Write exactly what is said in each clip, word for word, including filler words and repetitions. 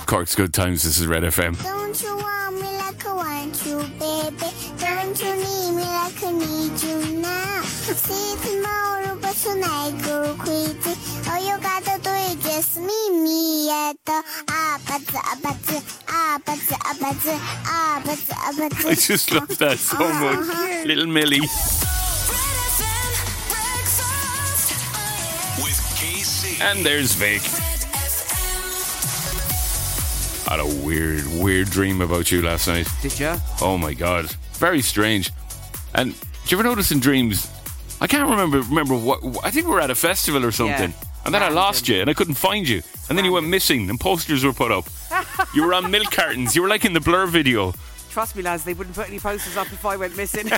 Cork's Good Times. This is Red F M. Don't you want me like I want you, baby? Don't you need me like I need you now? See tomorrow, but tonight go crazy. All you gotta do is just meet me at the abattoir, abattoir, abattoir, abattoir, abattoir, abattoir. I just love that so much. Little Millie. With K C. And there's Vic. I had a weird, weird dream about you last night. Did you? Oh my God. Very strange. And do you ever notice in dreams, I can't remember remember what, I think we were at a festival or something. Yeah. And then Random. I lost you and I couldn't find you. And then you went missing and posters were put up. You were on milk cartons. You were like in the Blur video. Trust me, lads, they wouldn't put any posters up if I went missing.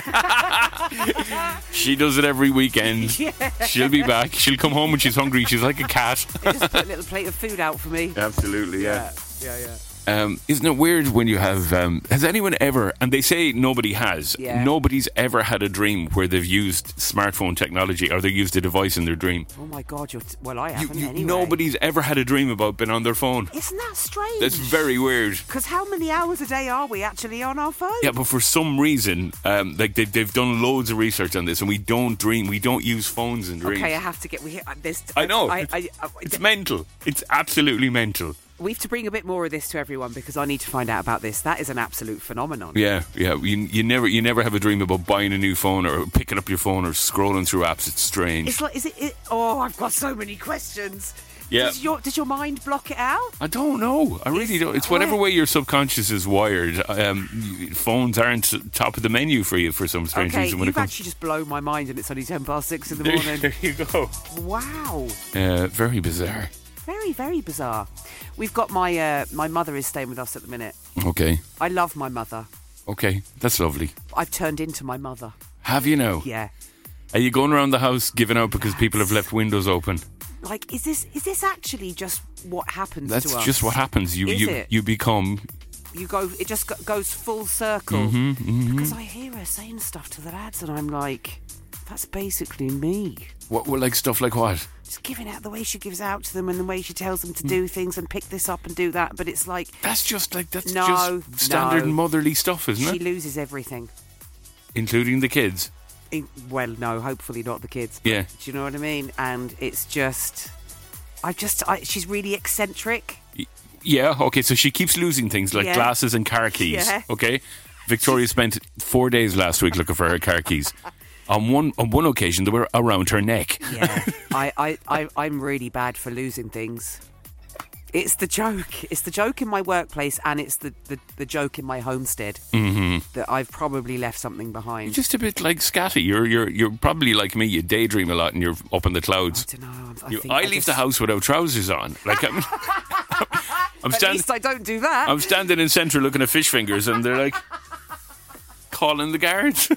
She does it every weekend. Yeah. She'll be back. She'll come home when she's hungry. She's like a cat. They just put a little plate of food out for me. Absolutely, yeah. Yeah, yeah. Um, isn't it weird when you have... Um, has anyone ever... And they say nobody has. Yeah. Nobody's ever had a dream where they've used smartphone technology or they used a device in their dream. Oh my God, you're... T- well, I You, haven't you- anyway. Nobody's ever had a dream about being on their phone. Isn't that strange? That's very weird. Because how many hours a day are we actually on our phone? Yeah, but for some reason, um, like they've, they've done loads of research on this, and we don't dream. We don't use phones in dreams. Okay, I have to get... We, uh, this, I know. I, it's, I, I, it's mental. It's absolutely mental. we have to bring a bit more of this to everyone because I need to find out about this. That is an absolute phenomenon. Yeah, yeah. You, you never, you never have a dream about buying a new phone or picking up your phone or scrolling through apps. It's strange. It's like, is it? it oh, I've got so many questions. Yeah. Does your, does your mind block it out? I don't know. I really It's don't. It's whatever quite- way your subconscious is wired. Um, phones aren't top of the menu for you for some strange Okay, reason. When you've it comes, actually just blown my mind, and it's only ten past six in the there, morning. there you go. Wow, Uh, very bizarre. very very bizarre. We've got my uh, my mother is staying with us at the minute. Okay. I love my mother. Okay. That's lovely. I've turned into my mother. Have you now? Yeah. Are you going around the house giving out because people have left windows open? Like, is this is this actually just what happens That's to us? just what happens. You Is you it? you become. You go. It just go- goes full circle. Mhm, mhm. Because I hear her saying stuff to the lads, and I'm like, that's basically me. What, what like stuff like what? Just giving out the way she gives out to them, and the way she tells them to do things and pick this up and do that. But it's like That's just like that's No, just standard no. motherly stuff, isn't she it? loses everything. Including the kids. In- well, no, hopefully not the kids. Yeah. Do you know what I mean? And it's just, I just, I, she's really eccentric. Yeah, okay, so she keeps losing things like Yeah. glasses and car keys. Yeah. Okay? Victoria spent four days last week looking for her car keys. On one on one occasion they were around her neck. Yeah, I, I, I, I'm really bad for losing things. It's the joke. It's the joke in my workplace, and it's the, the, the joke in my homestead Mm-hmm. that I've probably left something behind. You're just a bit like Scatty. You're you're you're probably like me. You daydream a lot and you're up in the clouds. I don't know. I, You- think I I leave just, the house without trousers on. Like I'm, I'm At standing. least I don't do that. I'm standing in centre looking at fish fingers, and they're like calling the guards.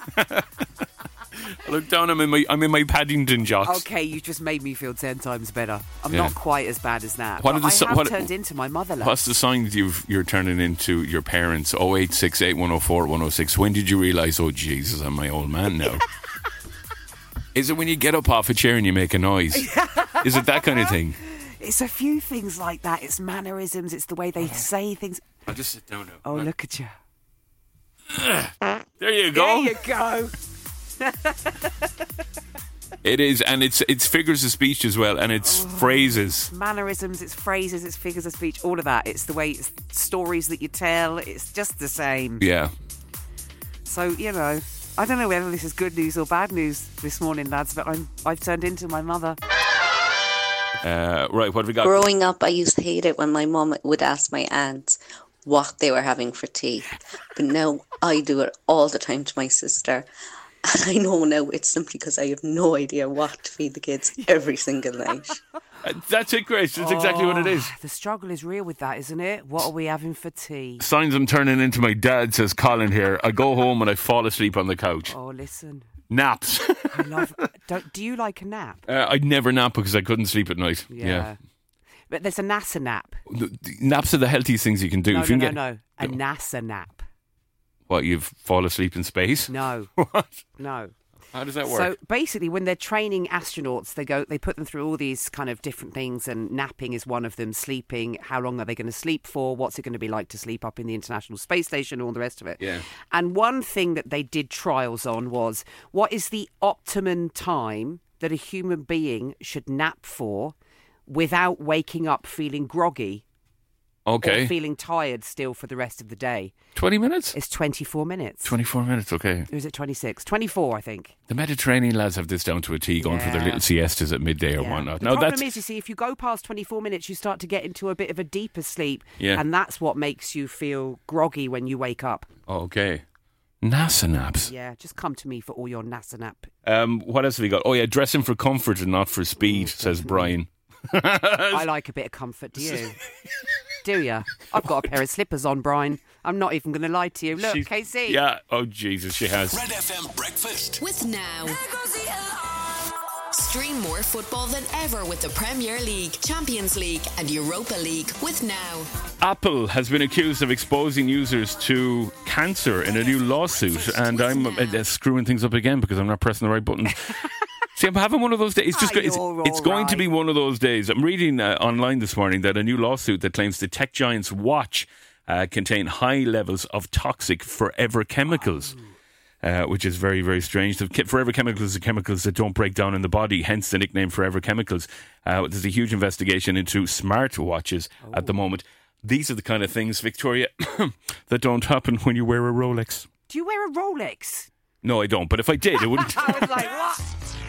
I look down. I'm in my I'm in my Paddington jocks. Okay, you just made me feel ten times better. I'm Yeah. not quite as bad as that. What but are the I so- have what- turned into my mother. lads. What's the signs you've, you're turning into your parents? Oh eight six eight one oh four one oh six. When did you realise? Oh Jesus, I'm my old man now. Is it when you get up off a chair and you make a noise? Is it that kind of thing? It's a few things like that. It's mannerisms. It's the way they say things. I'll just sit down now. Oh, look at you. There you go. There you go. It is, and it's it's figures of speech as well, and it's phrases. Mannerisms, it's phrases, it's figures of speech, all of that. It's the way, it's stories that you tell. It's just the same. Yeah. So, you know, I don't know whether this is good news or bad news this morning, lads, but I'm, I've turned into my mother. Uh, right, what have we got? Growing up, I used to hate it when my mum would ask my aunt what they were having for tea. But now I do it all the time to my sister. And I know now it's simply because I have no idea what to feed the kids every single night. Uh, that's it, Grace. That's exactly what it is. The struggle is real with that, isn't it? What are we having for tea? Signs I'm turning into my dad, says Colin here. I go home and I fall asleep on the couch. Oh, listen. Naps. I love... don't, do you like a nap? uh, I'd never nap because I couldn't sleep at night. Yeah. But there's a NASA nap. The- the Naps are the healthiest things you can do. No, if you no, can no, get, no. A NASA nap. What, you've fall asleep in space? No. What? No. How does that work? So basically, when they're training astronauts, they go, they put them through all these kind of different things, and napping is one of them. Sleeping, how long are they going to sleep for? What's it going to be like to sleep up in the International Space Station? All the rest of it. Yeah. And one thing that they did trials on was what is the optimum time that a human being should nap for without waking up feeling groggy. Okay. Or feeling tired still for the rest of the day. twenty minutes? It's twenty-four minutes. twenty-four minutes, okay. Or is it twenty-six? twenty-four, I think. The Mediterranean lads have this down to a T, going for their Yeah. little siestas at midday or Yeah. whatnot. The No, problem that's is, you see, if you go past twenty-four minutes, you start to get into a bit of a deeper sleep. Yeah. And that's what makes you feel groggy when you wake up. okay. NASA naps. Yeah, just come to me for all your NASA nap. Um, what else have we got? Oh yeah, dressing for comfort and not for speed, says Brian. I like a bit of comfort, do you? Do you? I've got a pair of slippers on, Brian. I'm not even going to lie to you. Look, She's- K C. Yeah. Oh Jesus, she has. Red F M Breakfast. With Now. Stream more football than ever with the Premier League, Champions League and Europa League with Now. Apple has been accused of exposing users to cancer in a new lawsuit, and I'm uh, screwing things up again because I'm not pressing the right buttons. See, I'm having one of those days. It's just Ah, go- it's, you're it's all going to right. be one of those days. I'm reading uh, online this morning that a new lawsuit that claims the tech giant's watch uh, contain high levels of toxic forever chemicals. Uh, which is very, very strange. The che- forever chemicals are chemicals that don't break down in the body, hence the nickname forever chemicals. Uh, there's a huge investigation into smart watches at the moment. These are the kind of things, Victoria, that don't happen when you wear a Rolex. Do you wear a Rolex? No, I don't, but if I did, it wouldn't. I was like, what?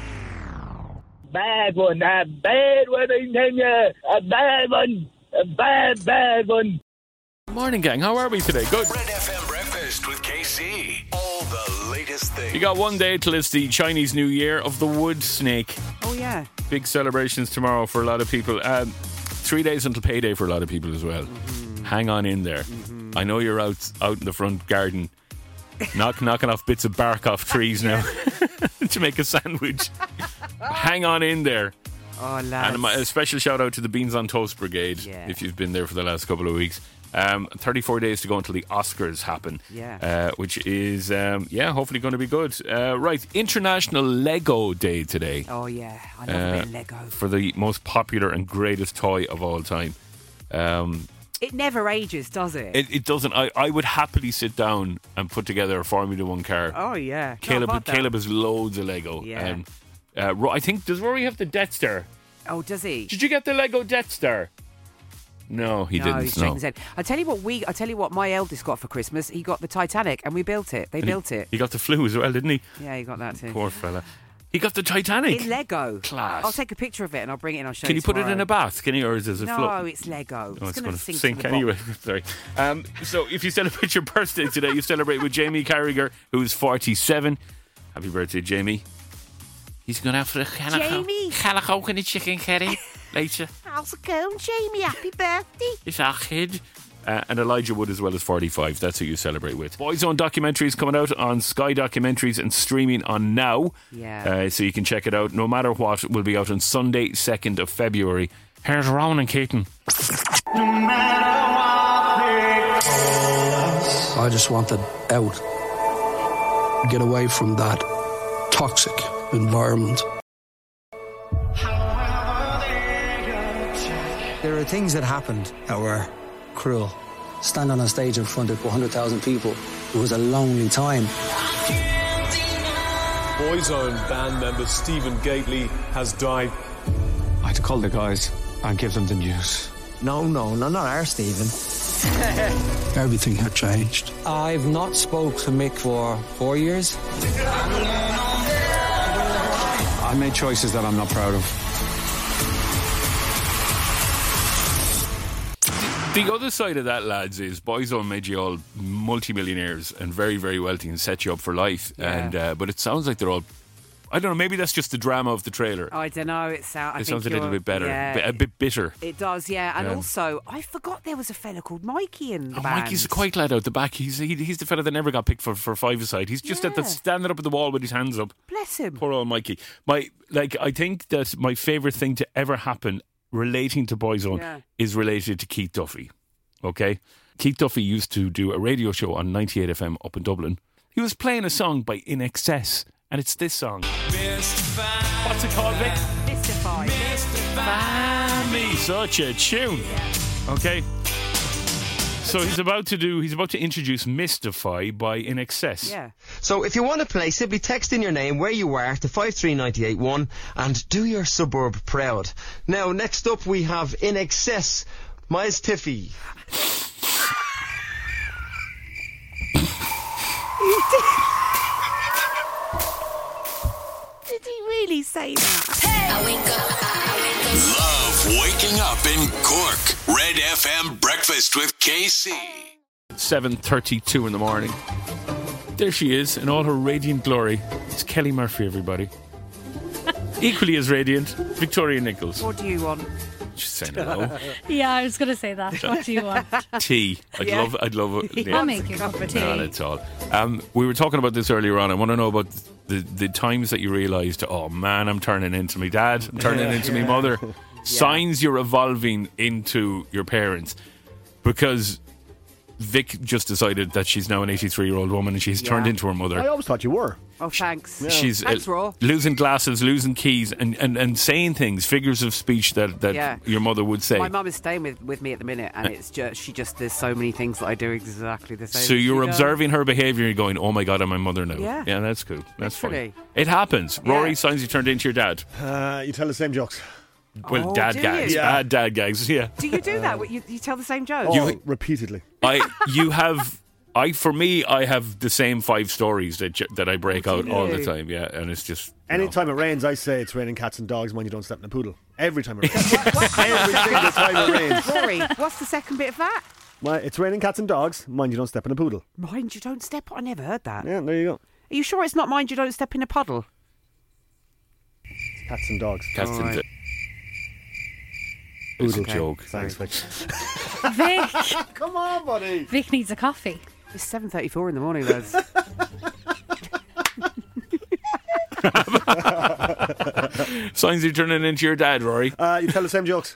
Bad one, a bad one, I tell you. A bad one. A bad, bad one. Morning, gang. How are we today? Good. Red F M Breakfast with K C. All the latest things. You got one day till it's the Chinese New Year of the wood snake. Oh, yeah. Big celebrations tomorrow for a lot of people. Um, three days until payday for a lot of people as well. Mm-hmm. Hang on in there. Mm-hmm. I know you're out out in the front garden, knock, knocking off bits of bark off trees now to make a sandwich. Hang on in there. Oh, lads. And a special shout out to the Beans on Toast Brigade, Yeah. if you've been there for the last couple of weeks. Um, thirty-four days to go until the Oscars happen, Yeah. uh, which is, um, yeah, hopefully going to be good. Uh, right, International Lego Day today. Oh, yeah. I love Uh, a bit of Lego. For the most popular and greatest toy of all time. Um, It never ages, does it? it, it doesn't. I, I would happily sit down and put together a Formula One car. oh, yeah. Caleb, Not about that. Caleb has loads of Lego. Yeah. Um, uh, Ro- I think, does Rory have the Death Star? Oh, does he? Did you get the Lego Death Star? No, he no, didn't. he's No. shaking his head. I tell you what, we. I tell you what, my eldest got for Christmas. He got the Titanic, and we built it. They And he- built it. He got the flu as well, didn't he? Yeah, he got that too. Poor fella. He got the Titanic. In Lego. Class. I'll take a picture of it and I'll bring it and I'll show Can you you put it in tomorrow. a bath? Can you, or is it No, float? it's Lego. Oh, it's going going to to sink, sink to the anyway. bottom. Sorry. Um, so, if you celebrate your birthday today, you celebrate with Jamie Carragher, who's forty-seven. Happy birthday, Jamie. He's going out for a Jamie. calico and a chicken curry later. How's it going, Jamie? Happy birthday. It's our kid. Uh, and Elijah Wood as well as forty-five. That's who you celebrate with. Boyzone documentaries coming out on Sky Documentaries and streaming on Now. Yeah. Uh, so you can check it out. No Matter What will be out on Sunday, second of February. Here's Rowan and Keaton. I just wanted out. Get away from that toxic environment. There are things that happened that were cruel. Stand on a stage in front of one hundred thousand people. It was a lonely time. Boyzone band member Stephen Gately has died. I had to call the guys and give them the news. No, no, no, not our Stephen. Everything had changed. I've not spoke to Mick for four years. I made choices that I'm not proud of. The other side of that, lads, is Boyzone made you all multimillionaires and very, very wealthy and set you up for life. Yeah. And uh, but it sounds like they're all... I don't know, maybe that's just the drama of the trailer. I don't know. It, sound, I it think sounds a little you're- bit better, yeah, a bit bitter. It does, yeah. And Yeah. also, I forgot there was a fella called Mikey in the Oh, band. Mikey's a quiet lad out the back. He's he, he's the fella that never got picked for, for five-a-side. He's just at the Yeah. standing up at the wall with his hands up. Bless him. Poor old Mikey. My like, I think that my favourite thing to ever happen relating to Boyzone Yeah. is related to Keith Duffy. Okay? Keith Duffy used to do a radio show on ninety-eight F M up in Dublin. He was playing a song by In Excess, And it's this song. What's it called, Vic? Mystify. Mystify me. Such a tune. Okay. So he's about to do, he's about to introduce Mystify by In Excess. Yeah. So if you want to play, simply text in your name, where you are, to five three nine eight one and do your suburb proud. Now, next up we have In Excess, Miles Tiffy. Did he really say that? Hey! I wake up, I wake up. Love waking up in Cork. Red F M Breakfast with K C. seven thirty-two in the morning. There she is in all her radiant glory. It's Kelly Murphy, everybody. Equally as radiant, Victoria Nichols. What do you want? Just saying hello. Yeah, I was going to say that. What do you want? Tea. I'd Yeah. love I'd love it. I'll make you a cup of tea. Not at all. Um, we were talking about this earlier on. I want to know about the, the times that you realised, oh man, I'm turning into my dad, I'm turning Yeah. into my Yeah. mother. Signs you're evolving into your parents. Because Vic just decided that she's now an eighty-three-year-old woman and she's Yeah. turned into her mother. I always thought you were. Oh, thanks. She's uh, Thanks, Raw. losing glasses, losing keys, and, and, and saying things, figures of speech that, that Yeah. your mother would say. My mum is staying with, with me at the minute, and it's just she just there's so many things that I do exactly the same. So as she you're does. observing her behaviour and you're going, oh my God, I'm my mother now. Yeah. Yeah, that's cool. That's Literally. fine. It happens. Yeah. Rory, signs you turned into your dad. Uh, you tell the same jokes. Well, Oh, dad do gags. you? Bad dad gags, yeah. Do you do that? You, you tell the same joke? Oh, repeatedly. I, you have... I for me, I have the same five stories that j- that I break out all the time, yeah, and it's just Anytime it rains, I say it's raining cats and dogs when you don't step in a poodle. Every time it rains. Every single time it rains. Rory, what's the second bit of that? Well, it's raining cats and dogs, mind you don't step in a poodle. Mind you don't step. I never heard that. Yeah, there you go. Are you sure it's not mind you don't step in a puddle? It's cats and dogs. Cats and Alright. dogs. It's a Okay. joke. Thanks, Vic. Vic. Come on, buddy. Vic needs a coffee. It's seven thirty-four in the morning, lads. Signs you're turning into your dad, Rory. Uh, you tell the same jokes.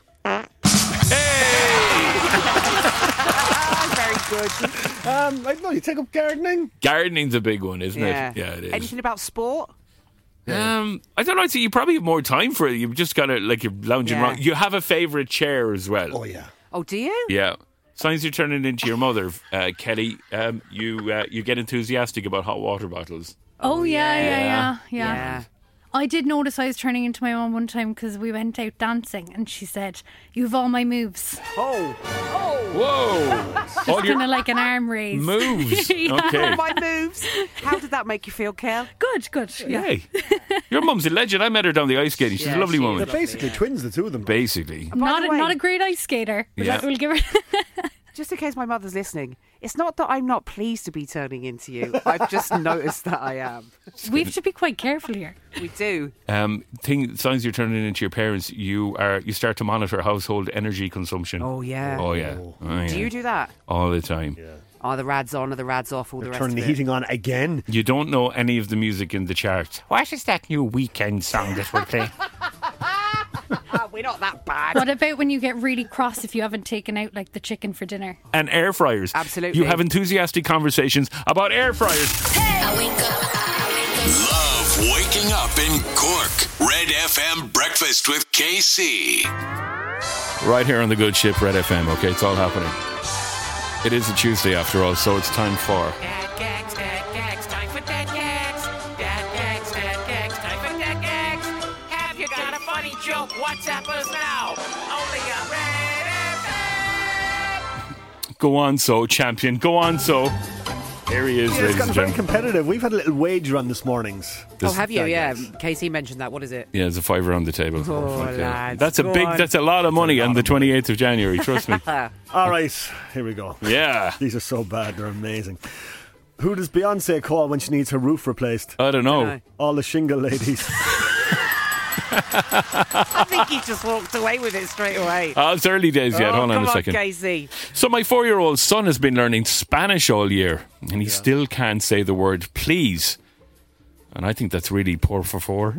Very good. Um, I don't know, you take up gardening. Gardening's a big one, isn't Yeah. it? Yeah, it is. Anything about sport? Um, I don't know. So you probably have more time for it. You've just got to like you're lounging Yeah. around. You have a favourite chair as well. Oh yeah. Oh, do you? Yeah. Signs you're turning into your mother, uh, Kelly. Um, you uh, you get enthusiastic about hot water bottles. Oh, yeah, yeah, yeah, yeah, Yeah. I did notice I was turning into my mum one time because we went out dancing and she said, "You have all my moves." Oh. Whoa. It's All kind your of like an arm raise. moves. Yeah. Okay. My moves. How did that make you feel, Kel? Good, good. Yeah. Hey, your mum's a legend. I met her down the ice skating. She's Yeah, a lovely she woman. They're basically twins, the two of them. Basically. Not the a, way- not a great ice skater. But Yeah. that will give her. Just in case my mother's listening, it's not that I'm not pleased to be turning into you. I've just noticed that I am. We have to be quite careful here. We do. Um, thing signs you're turning into your parents. You are. You start to monitor household energy consumption. Oh, yeah. Oh yeah. Oh, yeah. Do you do that? All the time. Are the rads on? Are the rads off? All the rest Turning of the it? heating on again. You don't know any of the music in the charts. What is that new weekend song that we're playing? Ah, we're not that bad. What about when you get really cross if you haven't taken out like the chicken for dinner? And air fryers. Absolutely. You have enthusiastic conversations about air fryers. I wake up, I wake up. Love waking up in Cork. Red F M Breakfast with K C. Right here on the good ship, Red F M. Okay, it's all happening. It is a Tuesday after all, so it's time for. Dad gags, dad gags, time for dad gags. Dad gags, dad gags, time for dad gags. Have you got a funny joke? WhatsApp us now. Only on Red F M. Go on, so champion. Go on, so. Here he is, Yeah, it's ladies gotten and very gentlemen. competitive. We've had a little wager on this morning's. Oh, have you? Dad Yeah. gags. Casey mentioned that. What is it? Yeah, there's a fiver on the table. Oh, Okay. lads, That's a go big. on. That's a lot of money on the twenty-eighth of January. Trust me. All right, here we go. Yeah. These are so bad, they're amazing. Who does Beyonce call when she needs her roof replaced? I don't know. All the shingle ladies. I think he just walked away with it straight away. Oh, it's early days yet. Oh, Hold on come a on, second. Casey. So my four-year-old son has been learning Spanish all year, and he still can't say the word please. And I think that's really poor for four.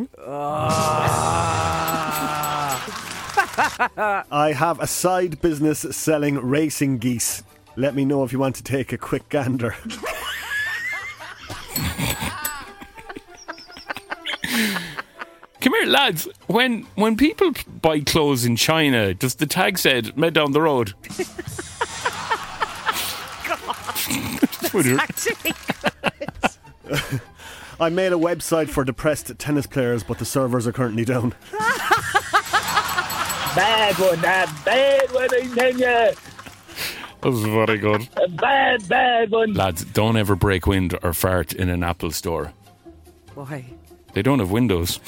I have a side business selling racing geese. Let me know if you want to take a quick gander. lads, when when people buy clothes in China, does the tag said made down the road? God, that's actually good. I made a website for depressed tennis players, but the servers are currently down. Bad one, a bad one, I tell you. That was very good. A bad, bad one. Lads, don't ever break wind or fart in an Apple store. Why? They don't have windows.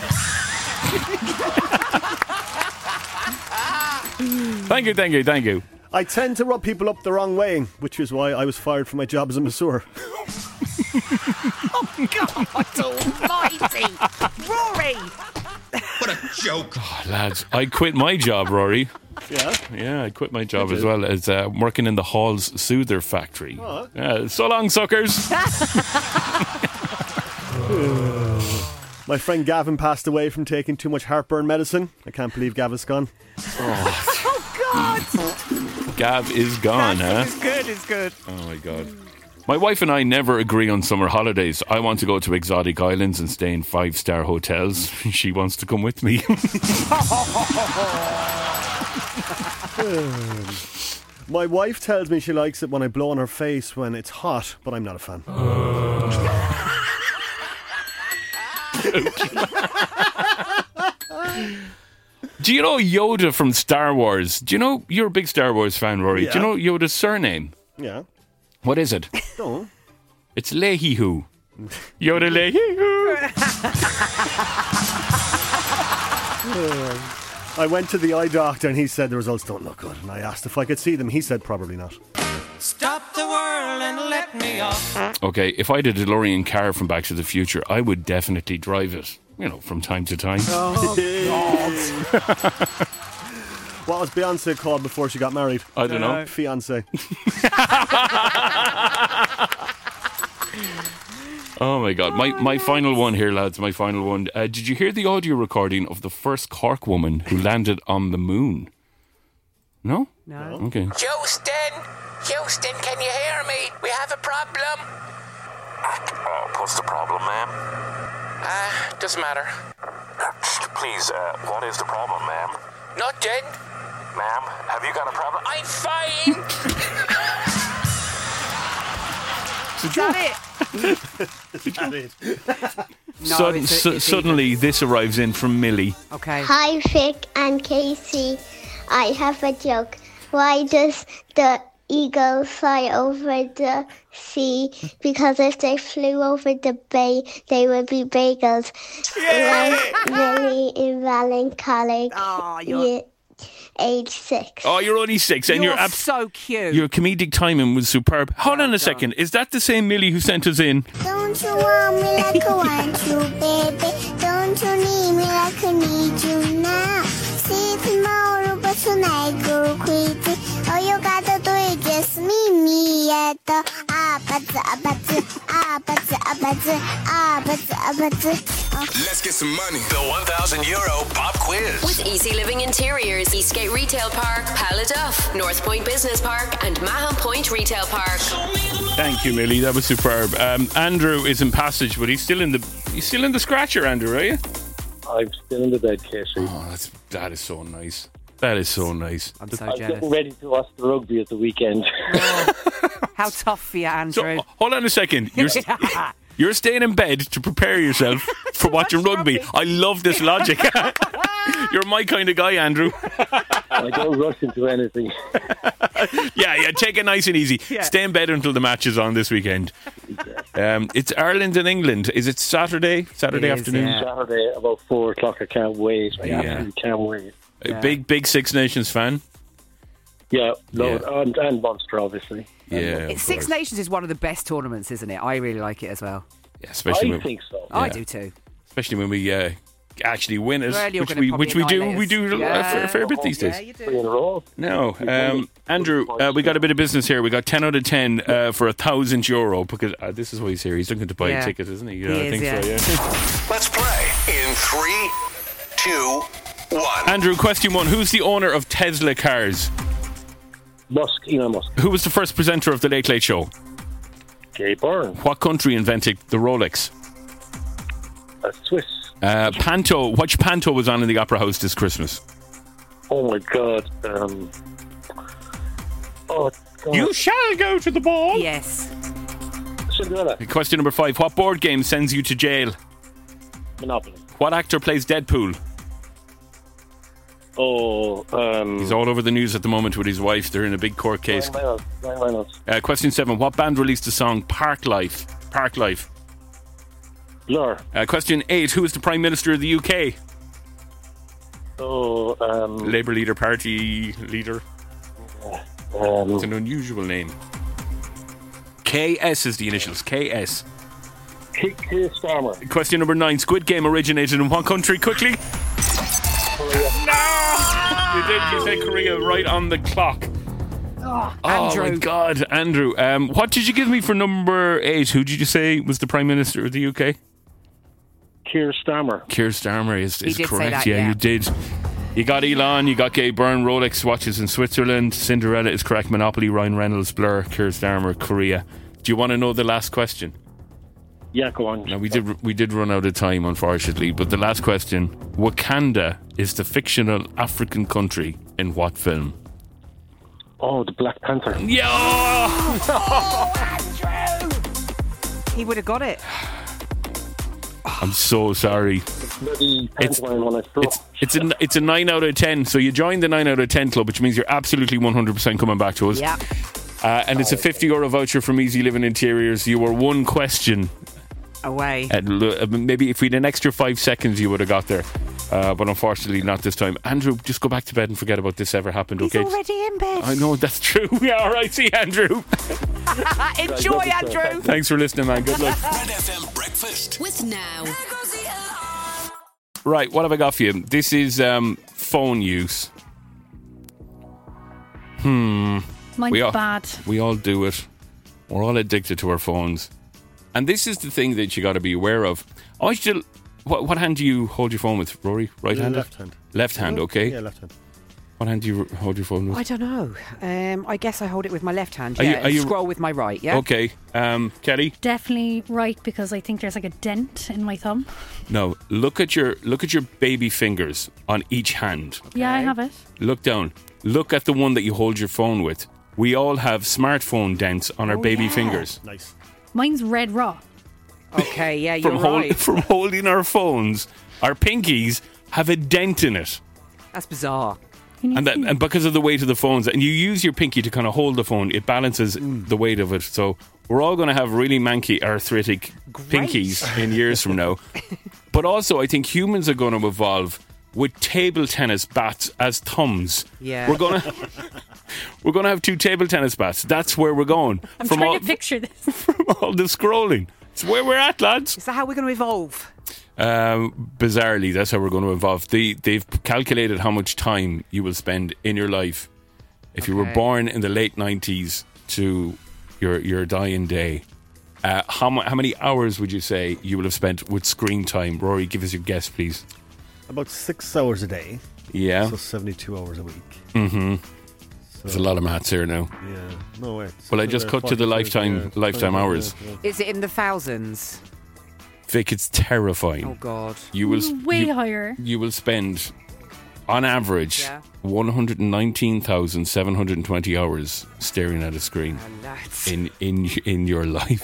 Thank you, thank you, thank you. I tend to rub people up the wrong way, which is why I was fired from my job as a masseur. Oh, God almighty. Rory! What a joke. Oh, lads, I quit my job, Rory. Yeah? Yeah, I quit my job Did as you? well as uh, working in the Hall's Soother factory. Oh. Yeah, so long, suckers. My friend Gavin passed away from taking too much heartburn medicine. I can't believe Gavin's gone. Oh, Oh, God! Gav is gone, huh? It's good, it's good. Oh, my God. My wife and I never agree on summer holidays. I want to go to exotic islands and stay in five-star hotels. She wants to come with me. My wife tells me she likes it when I blow on her face when it's hot, but I'm not a fan. Do you know Yoda from Star Wars? Do you know, you're a big Star Wars fan, Rory. Yeah. Do you know Yoda's surname? Yeah. What is it? No. It's Leahy-hoo. Yoda Leahy-hoo. I went to the eye doctor and he said the results don't look good. And I asked if I could see them. He said probably not. Stop the world and let me off. Okay, if I had a DeLorean car from Back to the Future, I would definitely drive it. You know, from time to time. Oh, God. What was Beyonce called before she got married? I don't know. Fiancé. Oh my God. My my final one here, lads. My final one. Uh, did you hear the audio recording of the first Cork woman who landed on the moon? No? No. Okay. Houston! Houston, can you hear me? We have a problem. Uh, what's the problem, ma'am? Uh, doesn't matter. Please, uh, what is the problem, ma'am? Nothing. Ma'am, have you got a problem? I'm fine. Is that it? No, Sud- it's a- su- it's suddenly, this arrives in from Millie. Okay. Hi, Vic and Casey. I have a joke. Why does the eagle fly over the sea? Because if they flew over the bay, they would be bagels. I'm Millie in Valley College. Oh, you're... Ye- age six. Oh, you're only six, and You're you're abs- so cute. Your comedic timing was superb. Hold on a second. Is that the same Millie who sent us in? Don't you want me like I want you, baby? Don't you need me like I need you now? See tomorrow, but tonight go crazy. All you gotta do is just meet me at the Abadz, Abadz, Abadz, Abadz, Abadz, Abadz. Let's get some money. The one thousand euro pop quiz. With Easy Living Interiors, Eastgate Retail Park, Paladuff, North Point Business Park, and Mahon Point Retail Park. Thank you, Millie. That was superb. Um, Andrew is in passage, but he's still in the he's still in the scratcher. Andrew, are you? I'm still in the bed, Casey. Oh, that's that is so nice. That is so nice. I'm so I'm jealous. getting ready to watch the rugby at the weekend. How tough for you, Andrew. So, hold on a second. You're, st- you're staying in bed to prepare yourself for watching rugby. I love this logic. You're my kind of guy, Andrew. I don't rush into anything. yeah, yeah. Take it nice and easy. Yeah. Stay in bed until the match is on this weekend. Um, it's Ireland and England. Is it Saturday? Saturday It is, afternoon? yeah. Saturday about four o'clock. I can't wait. I Yeah. absolutely can't wait. A big, big Six Nations fan. Yeah, no, And, and Munster, obviously. Yeah, It's Six Nations is one of the best tournaments, isn't it? I really like it as well. Yeah, especially I when, think so. I yeah. do too. Especially when we uh, actually win it, Well, you're which gonna we probably which we do annihilate we us. do a Yeah. fair, fair bit these days. Yeah, you do. Three in a row. No, um, Andrew, uh, we got a bit of business here. We got ten out of ten uh, for a thousand euro because uh, this is why he's here. He's looking to buy Yeah. a ticket, isn't he? He Yeah, I is, think yeah. so. Yeah. Let's play in three, two, one. Andrew, question one: who's the owner of Tesla cars? Musk, Elon Musk. Who was the first presenter of the Late Late Show? Gay Byrne. What country invented the Rolex? Uh, Swiss. Uh, panto. Which panto was on in the Opera House this Christmas? Oh my God. Um, oh, God. You shall go to the ball. Yes. Cinderella. Question number five. What board game sends you to jail? Monopoly. What actor plays Deadpool? Oh, um... He's all over the news at the moment with his wife. They're in a big court case. Ryan Reynolds. Ryan Reynolds. Uh, question seven. What band released the song Park Life? Park Life. Blur. Uh, question eight. Who is the Prime Minister of the U K? Oh, um... Labour leader, party leader. Um, it's an unusual name. K S is the initials. K S. Keir Starmer. Question number nine. Squid Game originated in what country? Quickly. Korea. No! You did. You said Korea right on the clock. Oh, Oh Andrew. my God, Andrew. Um, what did you give me for number eight? Who did you say was the Prime Minister of the U K? Keir Starmer. Keir Starmer is, He is did say correct. that, yeah, yeah. you did. You got Elon, you got Gay Byrne, Rolex watches in Switzerland, Cinderella is correct, Monopoly, Ryan Reynolds, Blur, Keir Starmer, Korea. Do you want to know the last question? Yeah, go on. Now we did we did run out of time, unfortunately, but the last question: Wakanda is the fictional African country in what film? Oh, the Black Panther. Yeah. Oh, Andrew! He would have got it. I'm so sorry. Bloody It's pantomime when I thought. it's it's a it's a nine out of ten. So you joined the nine out of ten club, which means you're absolutely one hundred percent coming back to us. Yeah. Uh, and it's a fifty euro voucher from Easy Living Interiors. You were one question Away. at, uh, maybe if we had an extra five seconds, you would have got there. Uh, but unfortunately, not this time. Andrew, just go back to bed and forget about this ever happened. He's Okay? already in bed. I know that's true. Yeah, all right. See you, Andrew. Enjoy, Andrew. Thanks for listening, man. Good luck. Red F M Breakfast. With Now. Right, what have I got for you? This is um, phone use. Hmm. Mine's we all, bad. We all do it. We're all addicted to our phones. And this is the thing that you got to be aware of. I still... What, what hand do you hold your phone with, Rory? Right hand? Left hand. Left hand, okay. Yeah, left hand. What hand do you hold your phone with? I don't know. Um, I guess I hold it with my left hand. Are Yeah, you- are and you- scroll with my right. Yeah. Okay. Um, Kelly? Definitely right, because I think there's like a dent in my thumb. No. Look at your look at your baby fingers on each hand. Yeah, I have it. Look down. Look at the one that you hold your phone with. We all have smartphone dents on our Oh, baby yeah. fingers. Nice. Mine's red raw. Okay. Yeah, you're From, hold, right. from holding our phones, our pinkies have a dent in it. That's bizarre. And that, and because of the weight of the phones, and you use your pinky to kind of hold the phone, it balances the weight of it. So we're all going to have really manky, arthritic pinkies in years from now. But also, I think humans are going to evolve with table tennis bats as thumbs. Yeah. We're going to we're going to have two table tennis bats. That's where we're going. I'm from trying all, to picture this. from all the scrolling. It's where we're at, lads. Is that how we're going to evolve? Um, bizarrely, that's how we're going to evolve. They, they've calculated how much time you will spend in your life if you were Okay. born in the late nineties to your your dying day. Uh, how, mu- how many hours would you say you will have spent with screen time? Rory, give us your guess, please. About six hours a day. Yeah. So seventy-two hours a week. Mm-hmm. There's a lot of maths here now. Yeah. No way. Well, I just cut to the lifetime lifetime hours. Is it in the thousands? Vic, it's terrifying. Oh God. You will Way you, higher. You will spend, on average, Yeah. one hundred nineteen thousand seven hundred twenty hours staring at a screen Oh, lads. in in in your life.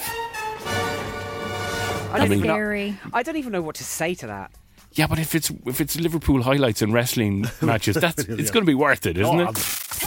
I don't, mean- even know, Scary. I don't even know what to say to that. Yeah, but if it's if it's Liverpool highlights and wrestling matches, that's it's Yeah. going to be worth it, isn't Oh, it?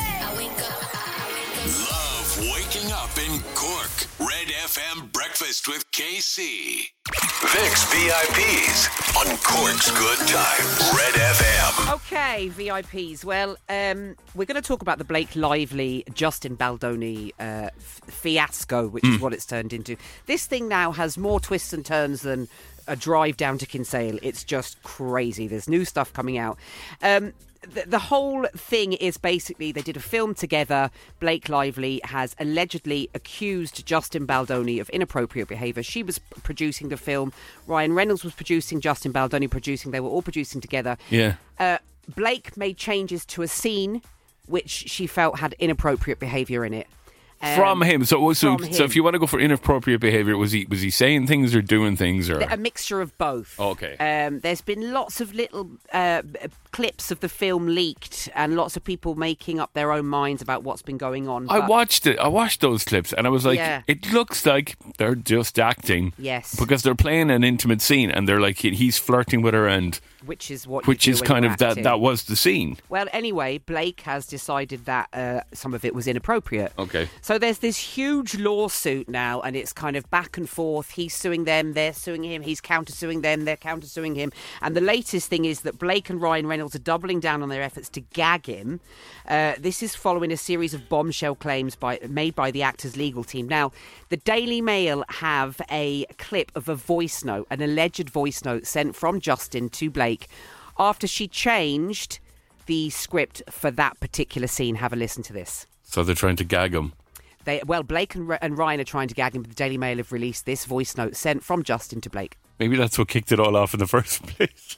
Love waking up in Cork. Red F M Breakfast with K C. Vic's V I Ps on Cork's Good Times. Red F M. Okay, V I Ps. Well, um, we're going to talk about the Blake Lively, Justin Baldoni uh, f- fiasco, which is what it's turned into. This thing now has more twists and turns than a drive down to Kinsale. It's just crazy. There's new stuff coming out. Um, the, the whole thing is basically they did a film together. Blake Lively has allegedly accused Justin Baldoni of inappropriate behaviour. She was p- producing the film. Ryan Reynolds was producing, Justin Baldoni producing. They were all producing together. Yeah. Uh, Blake made changes to a scene which she felt had inappropriate behaviour in it. Um, From him. So, so, from so him. if you want to go for inappropriate behaviour, was he was he saying things or doing things? Or A mixture of both. Okay. Um, there's been lots of little uh, clips of the film leaked and lots of people making up their own minds about what's been going on. I but- watched it. I watched those clips, and I was like, Yeah. it looks like they're just acting. Yes. Because they're playing an intimate scene, and they're like, he's flirting with her, and Which is what. which you do is when kind you're of that. acting. That was the scene. Well, anyway, Blake has decided that uh, some of it was inappropriate. Okay. So there's this huge lawsuit now, and it's kind of back and forth. He's suing them, they're suing him. He's countersuing them, they're countersuing him. And the latest thing is that Blake and Ryan Reynolds are doubling down on their efforts to gag him. Uh, this is following a series of bombshell claims by, made by the actor's legal team. Now, the Daily Mail have a clip of a voice note, an alleged voice note sent from Justin to Blake after she changed the script for that particular scene. Have a listen to this. So they're trying to gag him. They, well, Blake and, and Ryan are trying to gag him, but the Daily Mail have released this voice note sent from Justin to Blake. Maybe that's what kicked it all off in the first place.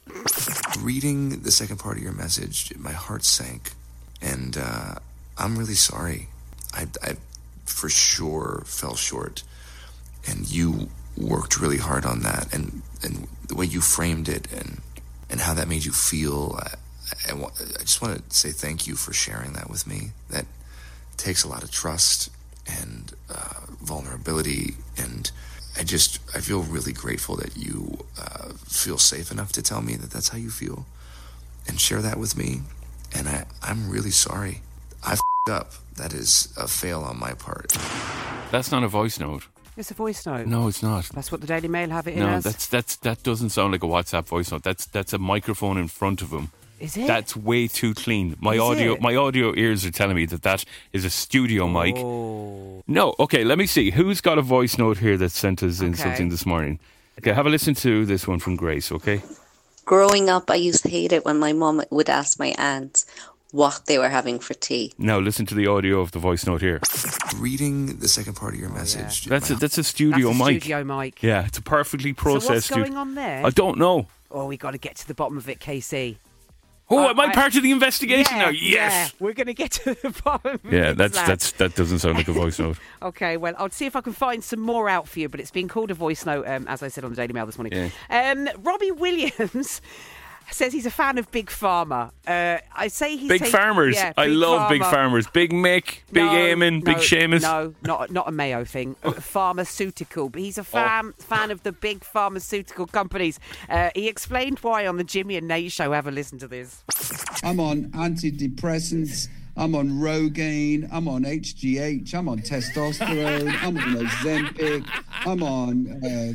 Reading the second part of your message, my heart sank. And uh, I'm really sorry. I, I for sure fell short. And you worked really hard on that. And, and the way you framed it and, and how that made you feel, I, I, wa- I just want to say thank you for sharing that with me. That takes a lot of trust and uh, vulnerability, and I just I feel really grateful that you uh, feel safe enough to tell me that that's how you feel and share that with me. And I, I'm really sorry. I f***ed up. That is a fail on my part. That's not a voice note. It's a voice note. No, it's not. That's what the Daily Mail have it in No, as. that's that's that doesn't sound like a WhatsApp voice note. That's that's a microphone in front of him. Is it? That's way too clean. My Is audio it? my audio ears are telling me that that is a studio mic. Oh. No, okay, let me see. Who's got a voice note here that sent us in Okay. something this morning? Okay, have a listen to this one from Grace, okay? Growing up, I used to hate it when my mum would ask my aunt what they were having for tea. Now listen to the audio of the voice note here. Reading the second part of your message. That's a that's a studio That's a mic. studio mic. Yeah, it's a perfectly So processed. what's going stu- on there? I don't know. Oh, we got to get to the bottom of it, K C. Oh, Uh, am I, I- part of the investigation yeah, now? Yes. Yeah, we're going to get to the bottom of Yeah, it, that's lads. that's that doesn't sound like a voice note. Okay, well, I'll see if I can find some more out for you, but it's been called a voice note, um, as I said on the Daily Mail this morning. Um, Robbie Williams says he's a fan of Big Pharma. Uh, I say he's Big take- farmers. yeah, I Big love big Pharma. farmers. Big Mick, Big No, Eamon, Big no, Seamus. No, not not a Mayo thing. A pharmaceutical. But he's a fan fan of the big pharmaceutical companies. Uh, he explained why on the Jimmy and Nate show. Have a listen to this. I'm on antidepressants. I'm on Rogaine. I'm on H G H. I'm on testosterone. I'm on Ozempic. I'm on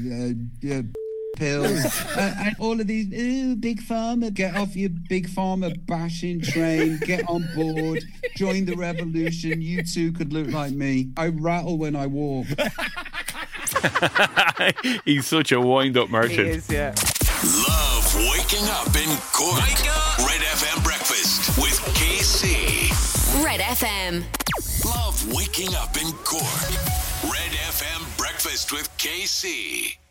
uh, uh, uh, pills. uh, and all of these, ooh, Big Pharma. Get off your Big Pharma bashing train. Get on board. Join the revolution. You too could look like me. I rattle when I walk. He's such a wind-up merchant. yeah. Love waking up in Cork. Wake up! Red F M breakfast with K C. Red F M. Love waking up in Cork. Red F M breakfast with K C.